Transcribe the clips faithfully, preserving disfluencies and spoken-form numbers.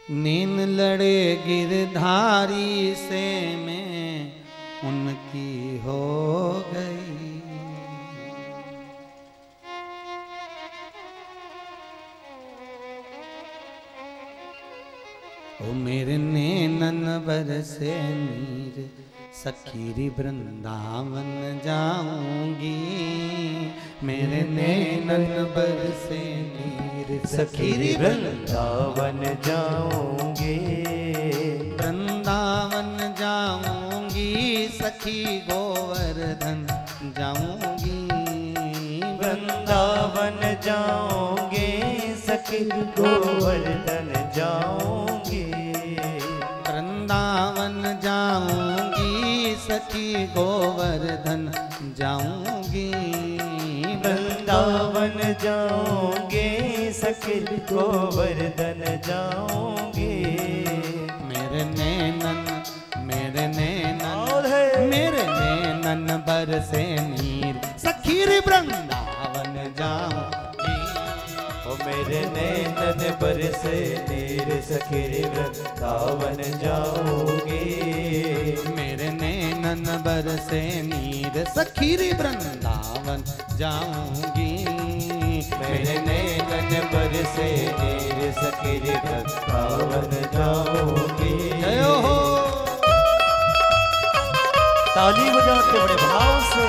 नीन लड़े गिरधारी से मैं उनकी हो गई। ओ मेरे नैनन बरसे नीर सखीरी वृंदावन जाऊंगी। मेरे नैनन बरसे नीर सखीरी वृंदावन जाऊंगी। वृंदावन जाऊंगी सखी गोवर्धन जाऊंगी। वृंदावन जाऊंगी सखी गोवर्धन जाऊंगी। वृंदावन जाऊंगी सखी गोवर्धन जाऊंगी। वृंदावन जाऊंगी सखी गोवर्धन जाऊंगी। मेरे नैनन मेरे नैनन मेरे नैनन बरसे नीर सखीरी वृंदावन जाऊंगी। ओ मेरे नैनन बरसे नीर सखीरी वृंदावन जाऊंगी। मेरे नैनन बरसे नीर सखीरी वृंदावन जाऊंगी। मेरे नैनन बरसे नीर सखीरी वृंदावन जाऊंगी। जय हो। ताली बजाते बड़े भाव से।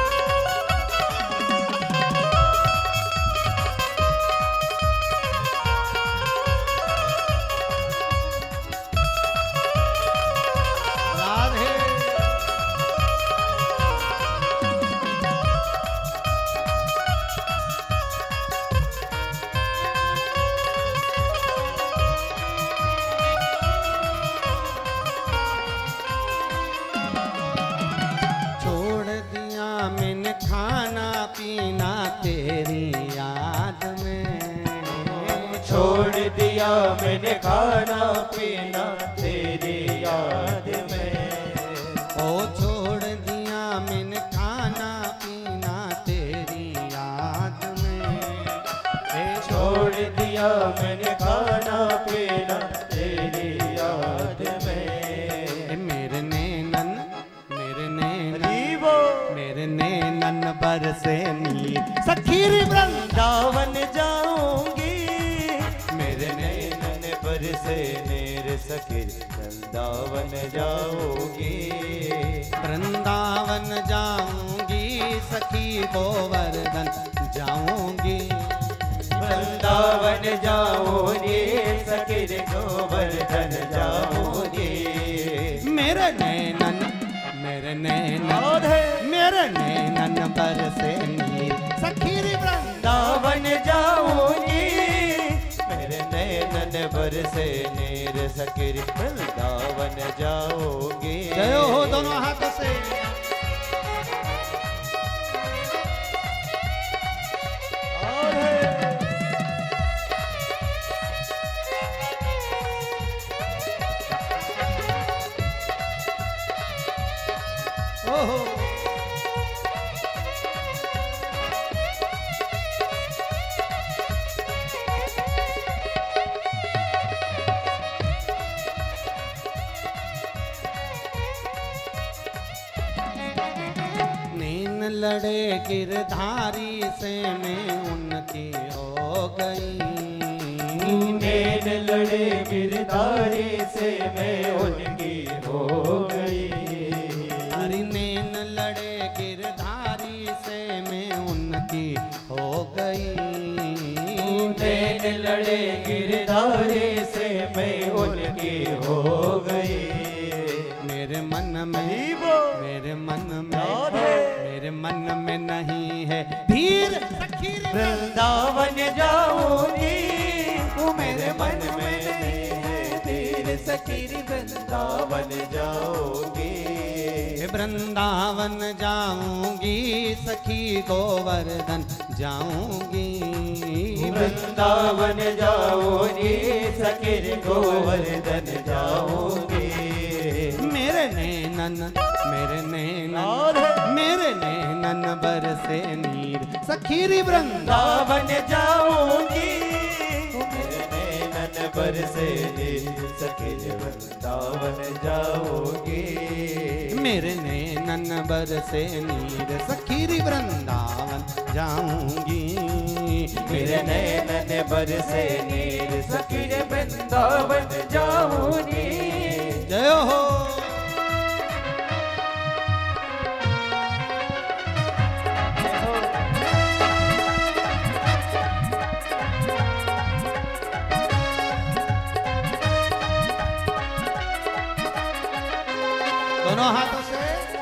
मैंने खाना पीना तेरी याद में। छोड़ दिया मैंने खाना पीना तेरी याद में। ओ छोड़ दिया मैंने खाना पीना तेरी याद में। ए छोड़ दिया मैंने खाना पीना तेरी याद में। मेरे नैनन मेरे नैनन मेरे नैनन बरसे नीर सखीरी वृंदावन जाऊंगी। मेरे नैनन बरसे नीर सखीरी वृंदावन जाऊंगी। वृंदावन जाऊंगी सखी गोवर्धन जाऊंगी। वृंदावन जाऊंगी सखीरी गोवर्धन जाऊंगी। मेरे नैनन मेरे नैनन मेरे नैनन बरसे नीर सखीरी वृंदावन जाऊंगी। मेरे नैनन बरसे नीर सखीरी वृंदावन जाऊंगी। जय हो दोनों हाथों से। ओहो नीन लड़े गिरधारी से मैं उनकी हो गई। नैन लड़े गिरधारी से मैं उनकी हो गई। हरि नैन लड़े गिरधारी से मैं उनकी हो गई। नैन लड़े गिरधारी से मैं उनकी हो गई। मेरे मन में मेरे मन में मेरे मन में नहीं है धीर सखीरी वृंदावन जाऊंगी। वो मेरे मन में नहीं है धीर सखीरी वृंदावन जाऊंगी। वृंदावन जाऊंगी सखी गोवर्धन जाऊंगी। वृंदावन जाऊंगी सखीरी गोवर्धन जाऊंगी। मेरे नैनन मेरे नैनन मेरे नैनन बरसे नीर सखीरी वृंदावन जाऊंगी। मेरे नैनन बरसे नीर सखी वृंदावन जाओगे। मेरे नैनन बरसे नीर सखीरी वृंदावन जाऊंगी। मेरे नैनन बरसे नीर सखी वृंदावन जाऊंगी। जय हो। दोनों हाथों से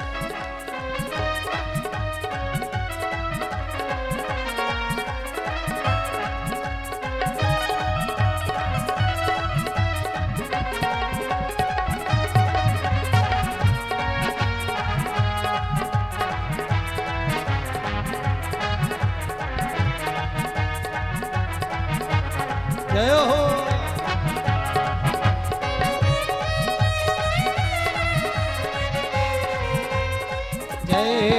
जय हो। जय